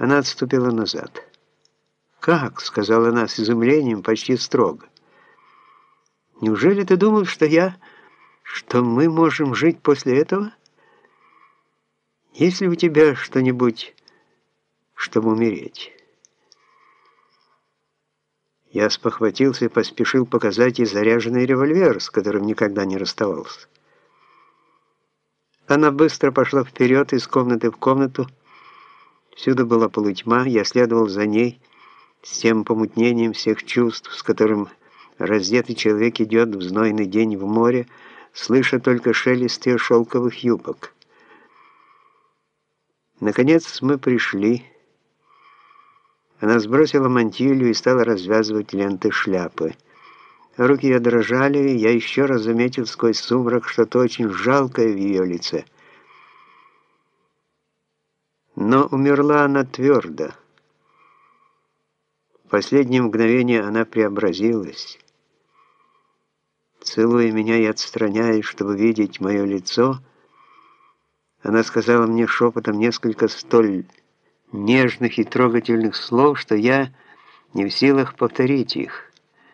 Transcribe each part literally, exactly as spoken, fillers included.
Она отступила назад. «Как?» — сказала она с изумлением, почти строго. «Неужели ты думал, что я... что мы можем жить после этого? Есть ли у тебя что-нибудь, чтобы умереть?» Я спохватился и поспешил показать ей заряженный револьвер, с которым никогда не расставался. Она быстро пошла вперед из комнаты в комнату. Всюду была полутьма, я следовал за ней с тем помутнением всех чувств, с которым раздетый человек идет в знойный день в море, слыша только шелест ее шелковых юбок. Наконец мы пришли. Она сбросила мантилью и стала развязывать ленты шляпы. Руки ее дрожали, и я еще раз заметил сквозь сумрак что-то очень жалкое в ее лице. Но умерла она твердо. В последнее мгновение она преобразилась. Целуя меня и отстраняясь, чтобы видеть мое лицо, она сказала мне шепотом несколько столь нежных и трогательных слов, что я не в силах повторить их.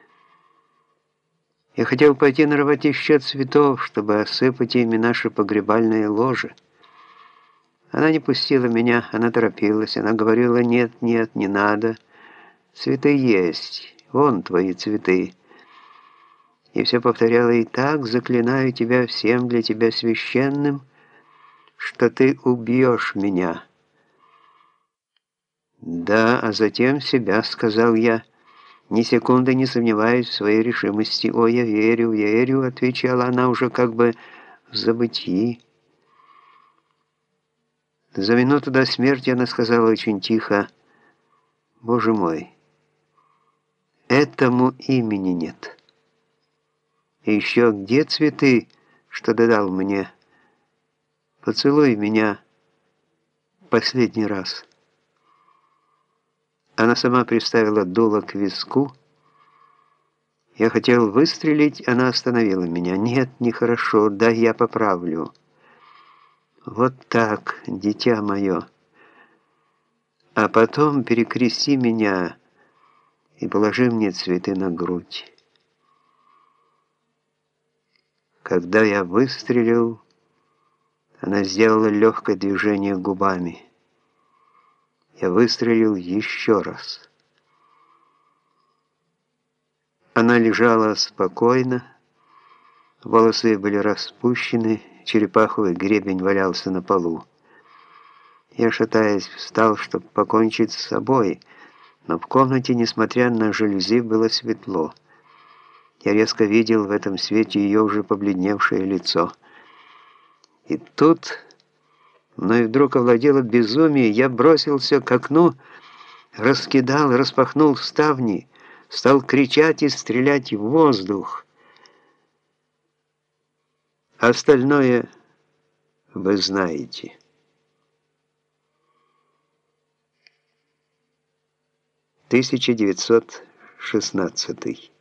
Я хотел пойти нарвать еще цветов, чтобы осыпать ими наше погребальное ложе. Она не пустила меня, она торопилась, она говорила: «Нет, нет, не надо, цветы есть, вон твои цветы». И все повторяла: «И так заклинаю тебя всем для тебя священным, что ты убьешь меня». «Да, а затем себя», — сказал я, ни секунды не сомневаясь в своей решимости. «О, я верю, верю», — отвечала она уже как бы в забытии. За минуту до смерти она сказала очень тихо: «Боже мой, этому имени нет. И еще где цветы, что ты дал мне? Поцелуй меня последний раз». Она сама приставила дуло к виску. Я хотел выстрелить, она остановила меня. «Нет, нехорошо, да я поправлю». «Вот так, дитя мое. А потом перекрести меня и положи мне цветы на грудь». Когда я выстрелил, она сделала легкое движение губами. Я выстрелил еще раз. Она лежала спокойно, волосы были распущены, черепаховый гребень валялся на полу. Я, шатаясь, встал, чтобы покончить с собой, но в комнате, несмотря на жалюзи, было светло. Я резко видел в этом свете ее уже побледневшее лицо. И тут мной вдруг овладело безумие, я бросился к окну, раскидал, распахнул ставни, стал кричать и стрелять в воздух. Остальное вы знаете. тысяча девятьсот шестнадцатый